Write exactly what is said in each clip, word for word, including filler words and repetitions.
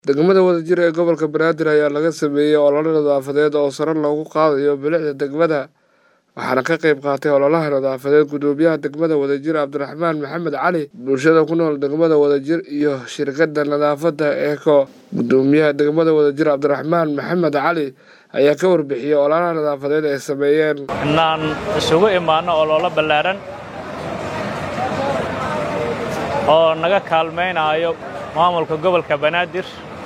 Degmada wadajir ee gobolka Banaadir ayaa laga sameeyay olole nadaafadeed oo sare loogu qaadayo bilicda degmada waxaana ka qayb qaatay ololaha nadaafadeed gudoomiyaha degmada wadajir Cabdiraxmaan Maxamed Cali bulshada ku nool degmada wadajir iyo shirkadda nadaafadda Eco gudoomiyaha degmada wadajir Cabdiraxmaan Maxamed Cali ayaa ka warbixiyay ololaha nadaafadeed ay sameeyeen inaan isugu imaano olole ballaaran oo naga kaalmeynayo maamulka gobolka Banaadir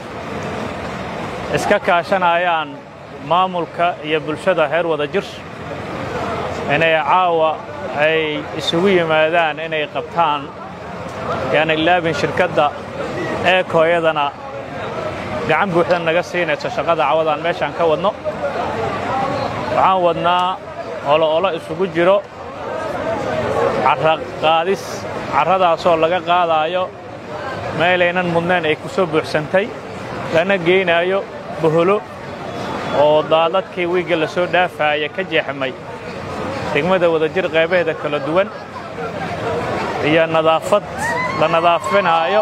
iska kaashanayaan maamulka iyo bulshada heer wadajir inay caawa ay isugu yimaadaan inay qabtaan yani ilaabin shirkadda Eco yadana gacan buuxda naga siinayso shaqada caawadan meeshan ka wadno waxaan wadnaa olole isugu jiro carraq qaadis carradaasoo laga qaadayo meelaynan mudnaan ay ku soo buuxsantay lana geynayo boholo oo daadadkii wiiga la soo dhaafaya ka jeexmay degmada wadajir qaybaheeda kala duwan iyo nadaafad la nadaafinayo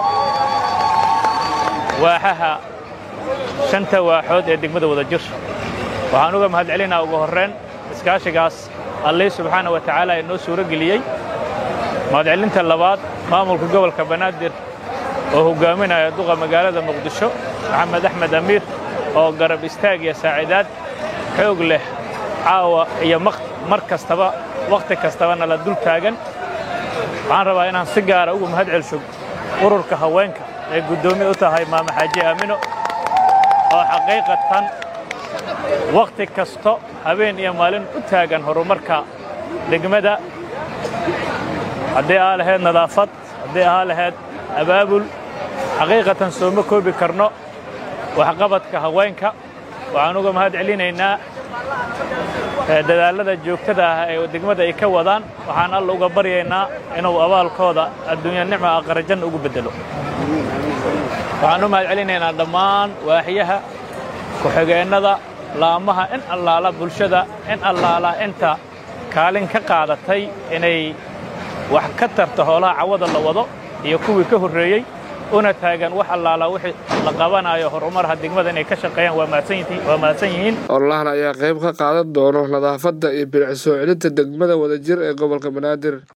waaxaha shanta waaxood ee degmada wadajir waxaan uga mahad celinaa ugu horreyn iskaashigaas Alle subxaanahu wa ta'aala inoo suuro geliyay mahad celinta labaad maamulka gobolka Banaadir oo hogaaminaya duqa magaalada Muqdisho Maxamed Axmed Amiir oo garab istaag iyo saacidaad xoog leh caawa iyo mar kastaba waqti kastaba la dul taagan waxaan rabaa inaan si gaar ah ugu mahad celiyo ururka haweenka ee gudoomiye u tahay Maama Xaaji Aamino oo xaqiiqatan waqti kasto habeen iyo maalin u taagan horumarka degmada haddii aan lahayd nadaafad haddii aan lahayd abaabul xaqiiqatan soo ma koobi karno waxqabadka haweenka waxaan uga mahad celinaynaa dadaalada joogtada ah ee degmada ay ka wadaan waxaan alla uga baryaynaa inuu abaalkooda adduunyo nicmo aakhira janno ugu bedelo waxaan u mahad celinaynaa dhammaan waaxiyaha ku-xigeenada laamaha in allaala bulshada in allaala inta kaalin ka qaadatay inay wax ka tarto howlaha cawada la wado iyo kuwii ka horreeyey una taagan wax allaala wixii la qabanayo horumarka degmada inay ka shaqeeyaan waa mahadsanyihiin waa mahadsan yihiin ololahan ayaa qayb ka qaadan doona nadaafadda iyo bilic soo celinta degmada wadajir ee gobolka Banaadir.